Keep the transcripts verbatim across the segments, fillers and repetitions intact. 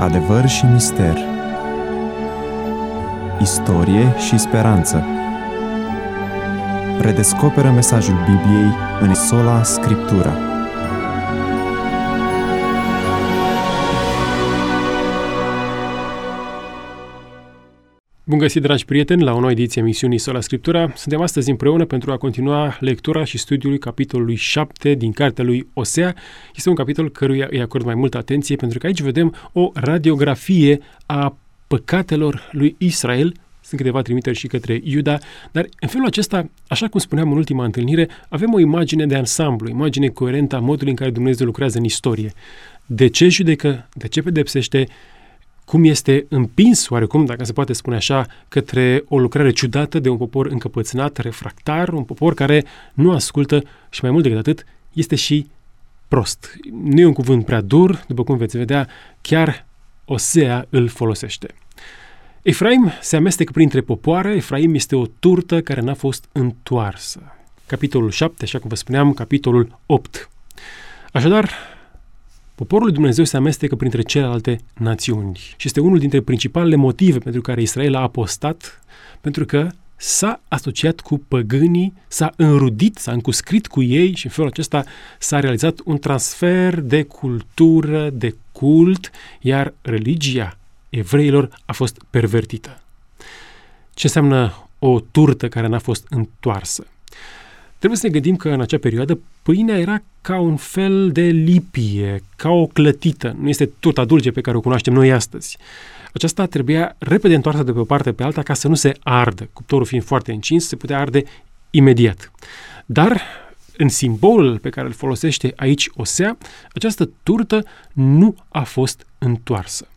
Adevăr și mister, istorie și speranță. Redescoperă mesajul Bibliei în sola Scriptura. Bun găsit, dragi prieteni, la o nouă ediție a emisiunii Sola Scriptura. Suntem astăzi împreună pentru a continua lectura și studiul capitolului șapte din cartea lui Osea. Este un capitol căruia îi acord mai multă atenție, pentru că aici vedem o radiografie a păcatelor lui Israel. Sunt câteva trimiteri și către Iuda, dar în felul acesta, așa cum spuneam în ultima întâlnire, avem o imagine de ansamblu, imagine coerentă a modului în care Dumnezeu lucrează în istorie. De ce judecă, de ce pedepsește, cum este împins, oarecum, dacă se poate spune așa, către o lucrare ciudată de un popor încăpățânat, refractar, un popor care nu ascultă și, mai mult decât atât, este și prost. Nu e un cuvânt prea dur, după cum veți vedea, chiar Osea îl folosește. Efraim se amestecă printre popoare, Efraim este o turtă care n-a fost întoarsă. Capitolul șapte, așa cum vă spuneam, capitolul opt. Așadar, poporul lui Dumnezeu se amestecă printre celelalte națiuni și este unul dintre principalele motive pentru care Israel a apostat, pentru că s-a asociat cu păgânii, s-a înrudit, s-a încuscrit cu ei și în felul acesta s-a realizat un transfer de cultură, de cult, iar religia evreilor a fost pervertită. Ce înseamnă o turtă care n-a fost întoarsă? Trebuie să ne gândim că în acea perioadă pâinea era ca un fel de lipie, ca o clătită. Nu este turta dulce pe care o cunoaștem noi astăzi. Aceasta trebuia repede întoarsă de pe o parte pe alta ca să nu se ardă. Cuptorul fiind foarte încins, se putea arde imediat. Dar în simbolul pe care îl folosește aici Osea, această turtă nu a fost întoarsă.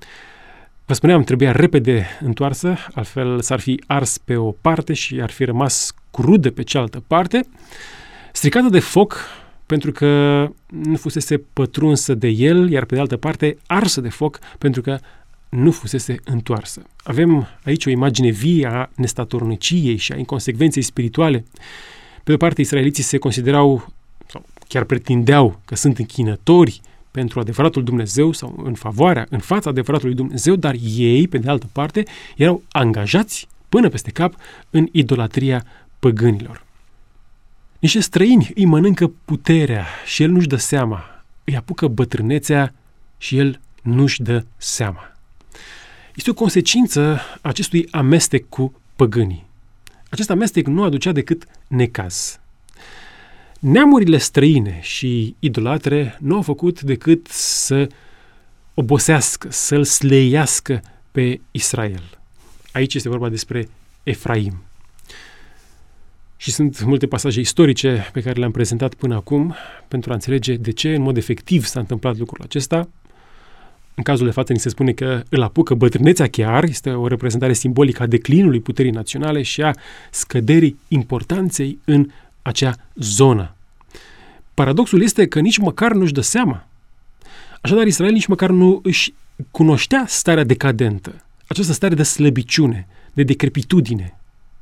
Vă spuneam, trebuia repede întoarsă, altfel s-ar fi ars pe o parte și ar fi rămas crudă pe cealaltă parte, stricată de foc pentru că nu fusese pătrunsă de el, iar pe de altă parte arsă de foc pentru că nu fusese întoarsă. Avem aici o imagine vie a nestatorniciei și a inconsecvenței spirituale. Pe de o parte, israeliții se considerau, sau chiar pretindeau că sunt închinători pentru adevăratul Dumnezeu sau în favoarea, în fața adevăratului Dumnezeu, dar ei, pe de altă parte, erau angajați până peste cap în idolatria păgânilor. Niște străini îi mănâncă puterea și el nu-și dă seama. Îi apucă bătrânețea și el nu-și dă seama. Este o consecință a acestui amestec cu păgânii. Acest amestec nu aducea decât necaz. Neamurile străine și idolatre nu au făcut decât să obosească, să-l sleiască pe Israel. Aici este vorba despre Efraim. Și sunt multe pasaje istorice pe care le-am prezentat până acum pentru a înțelege de ce în mod efectiv s-a întâmplat lucrul acesta. În cazul de față ni se spune că îl apucă bătrânețea chiar, este o reprezentare simbolică a declinului puterii naționale și a scăderii importanței în acea zonă. Paradoxul este că nici măcar nu-și dă seama. Așadar, Israel nici măcar nu își cunoștea starea decadentă, această stare de slăbiciune, de decrepitudine.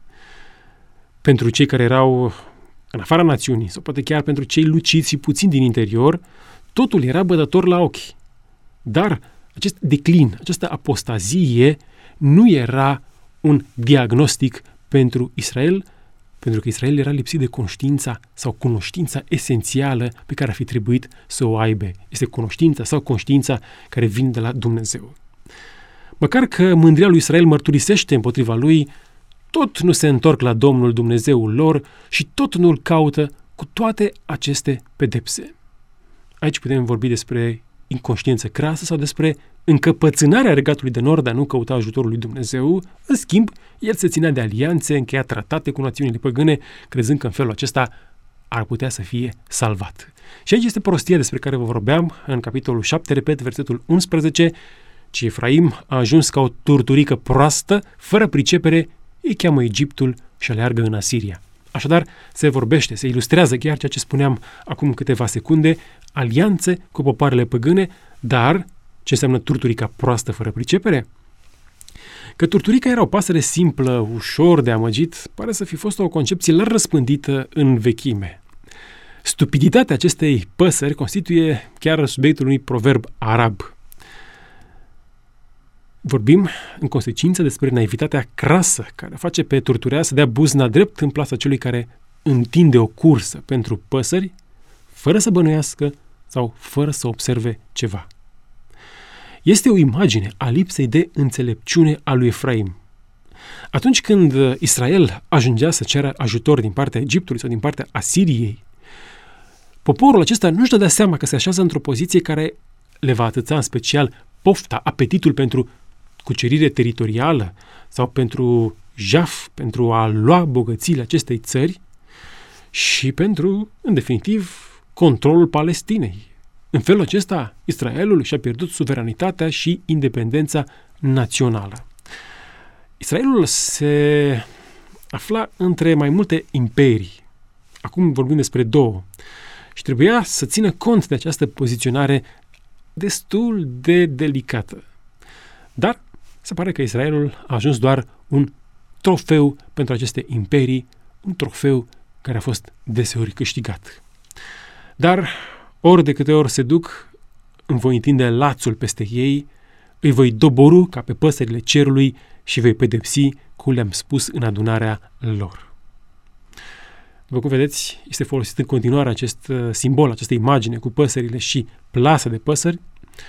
Pentru cei care erau în afara națiunii, sau poate chiar pentru cei luciți și puțin din interior, totul era bădător la ochi. Dar acest declin, această apostazie nu era un diagnostic pentru Israel, pentru că Israel era lipsit de conștiința sau cunoștința esențială pe care ar fi trebuit să o aibă. Este cunoștința sau conștiința care vine de la Dumnezeu. Măcar că mândria lui Israel mărturisește împotriva lui, tot nu se întorc la Domnul Dumnezeul lor și tot nu îl caută cu toate aceste pedepse. Aici putem vorbi despre inconștiență crasă sau despre încăpățânarea Regatului de Nord de a nu căuta ajutorul lui Dumnezeu. În schimb, el se ținea de alianțe, încheia tratate cu națiunile păgâne, crezând că în felul acesta ar putea să fie salvat. Și aici este prostia despre care vă vorbeam în capitolul șapte, repet, versetul unsprezece, ci Efraim a ajuns ca o turturică proastă, fără pricepere, îi cheamă Egiptul și aleargă în Asiria. Așadar, se vorbește, se ilustrează chiar ceea ce spuneam acum câteva secunde, alianțe cu popoarele păgâne, dar ce înseamnă turturica proastă fără pricepere? Că turturica era o pasăre simplă, ușor de amăgit, pare să fi fost o concepție larg răspândită în vechime. Stupiditatea acestei păsări constituie chiar subiectul unui proverb arab. Vorbim, în consecință, despre naivitatea crasă care face pe turturea să dea buzna drept în plasa celui care întinde o cursă pentru păsări, fără să bănuiască sau fără să observe ceva. Este o imagine a lipsei de înțelepciune a lui Efraim. Atunci când Israel ajungea să ceară ajutor din partea Egiptului sau din partea Asiriei, poporul acesta nu-și dădea seama că se așează într-o poziție care le va atâța în special pofta, apetitul pentru cucerire teritorială sau pentru jaf, pentru a lua bogățiile acestei țări și pentru, în definitiv, controlul Palestinei. În felul acesta, Israelul și-a pierdut suveranitatea și independența națională. Israelul se afla între mai multe imperii. Acum vorbim despre două. Și trebuia să țină cont de această poziționare destul de delicată. Dar se pare că Israelul a ajuns doar un trofeu pentru aceste imperii, un trofeu care a fost deseori câștigat. Dar ori de câte ori se duc, îmi voi întinde lațul peste ei, îi voi doborî ca pe păsările cerului și voi pedepsi cum le-am spus în adunarea lor. După cum vedeți, este folosit în continuare acest simbol, această imagine cu păsările și plasa de păsări.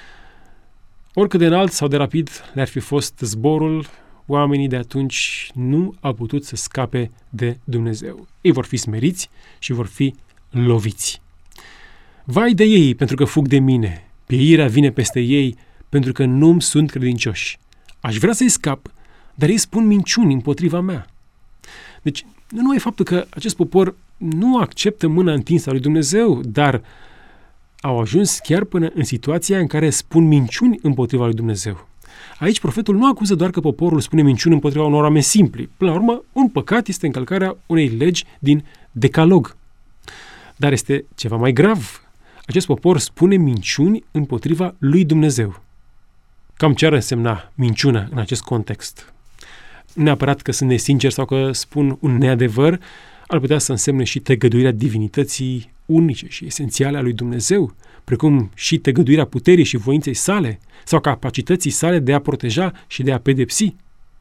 Oricât de înalt sau de rapid le-ar fi fost zborul, oamenii de atunci nu au putut să scape de Dumnezeu. Ei vor fi smeriți și vor fi loviți. Vai de ei, pentru că fug de mine, pieirea vine peste ei, pentru că nu-mi sunt credincioși. Aș vrea să-i scap, dar ei spun minciuni împotriva mea. Deci, nu numai faptul că acest popor nu acceptă mâna întinsă a lui Dumnezeu, dar au ajuns chiar până în situația în care spun minciuni împotriva lui Dumnezeu. Aici profetul nu acuză doar că poporul spune minciuni împotriva unor oameni simpli. Până la urmă, un păcat este încălcarea unei legi din Decalog. Dar este ceva mai grav. Acest popor spune minciuni împotriva lui Dumnezeu. Cam ce ar însemna minciună în acest context? Nu neapărat că sunt nesincer sau că spun un neadevăr, ar putea să însemne și tăgăduirea divinității unice și esențiale a lui Dumnezeu, precum și tăgăduirea puterii și voinței sale sau capacității sale de a proteja și de a pedepsi.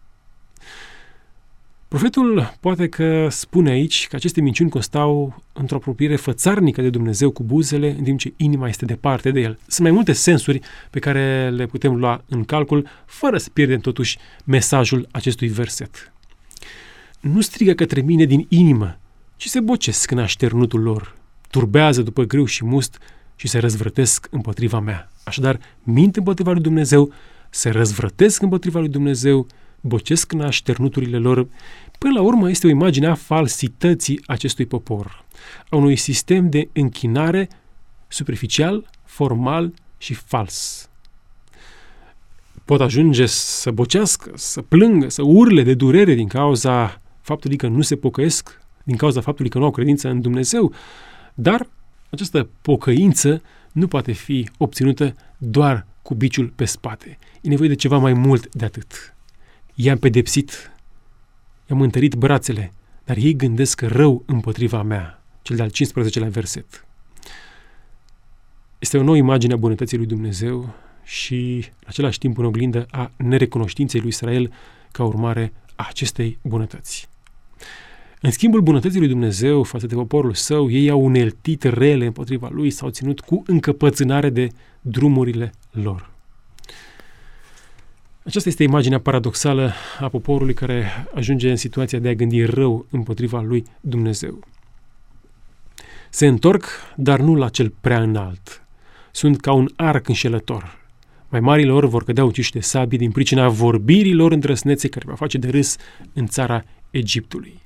Profetul poate că spune aici că aceste minciuni constau într-o apropiere fățarnică de Dumnezeu cu buzele, în timp ce inima este departe de el. Sunt mai multe sensuri pe care le putem lua în calcul, fără să pierdem totuși mesajul acestui verset. Nu strigă către mine din inimă, ci se bocesc în așternutul lor, turbează după grâu și must și se răzvrătesc împotriva mea. Așadar, mint împotriva lui Dumnezeu, se răzvrătesc împotriva lui Dumnezeu, bocesc în așternuturile lor. Până la urmă este o imagine a falsității acestui popor, a unui sistem de închinare superficial, formal și fals. Pot ajunge să bocească, să plângă, să urle de durere din cauza faptului că nu se pocăiesc, din cauza faptului că nu au credință în Dumnezeu, dar această pocăință nu poate fi obținută doar cu biciul pe spate. E nevoie de ceva mai mult de atât. I-am pedepsit, i-am întărit brațele, dar ei gândesc rău împotriva mea. Cel de-al cincisprezecelea verset. Este o nouă imagine a bunătății lui Dumnezeu și, în același timp, în oglindă a nerecunoștinței lui Israel ca urmare a acestei bunătăți. În schimbul bunătății lui Dumnezeu față de poporul său, ei au uneltit rele împotriva lui, s-au ținut cu încăpățânare de drumurile lor. Aceasta este imaginea paradoxală a poporului care ajunge în situația de a gândi rău împotriva lui Dumnezeu. Se întorc, dar nu la cel prea înalt. Sunt ca un arc înșelător. Mai marile lor vor cădea uciși de sabie din pricina vorbirilor îndrăsnețe care va face de râs în țara Egiptului.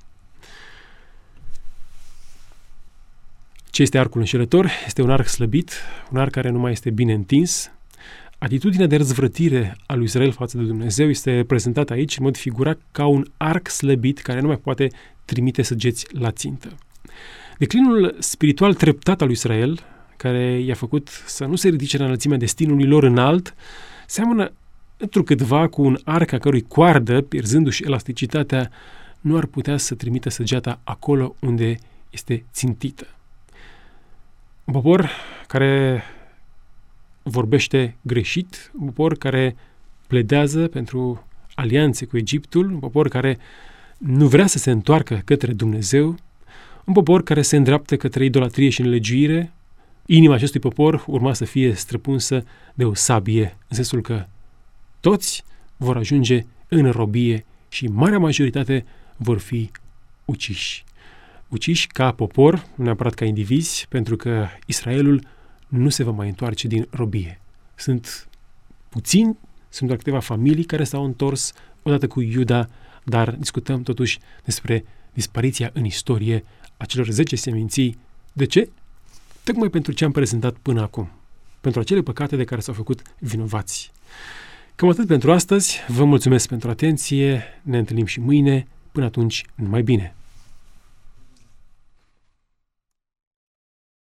Ce este arcul înșelător? Este un arc slăbit, un arc care nu mai este bine întins. Atitudinea de răzvrătire a lui Israel față de Dumnezeu este prezentată aici în mod figurat ca un arc slăbit care nu mai poate trimite săgeți la țintă. Declinul spiritual treptat al lui Israel, care i-a făcut să nu se ridice la înălțimea destinului lor înalt, seamănă întrucâtva cu un arc a cărui coardă, pierzându-și elasticitatea, nu ar putea să trimită săgeata acolo unde este țintită. Un popor care vorbește greșit, un popor care pledează pentru alianțe cu Egiptul, un popor care nu vrea să se întoarcă către Dumnezeu, un popor care se îndreaptă către idolatrie și nelegiuire. Inima acestui popor urma să fie străpunsă de o sabie, în sensul că toți vor ajunge în robie și marea majoritate vor fi uciși. Uciși ca popor, nu neapărat ca indivizi, pentru că Israelul nu se va mai întoarce din robie. Sunt puțini, sunt doar câteva familii care s-au întors odată cu Iuda, dar discutăm totuși despre dispariția în istorie a celor zece seminții. De ce? Tocmai pentru ce am prezentat până acum, pentru acele păcate de care s-au făcut vinovați. Cam atât pentru astăzi, vă mulțumesc pentru atenție, ne întâlnim și mâine, până atunci, numai bine!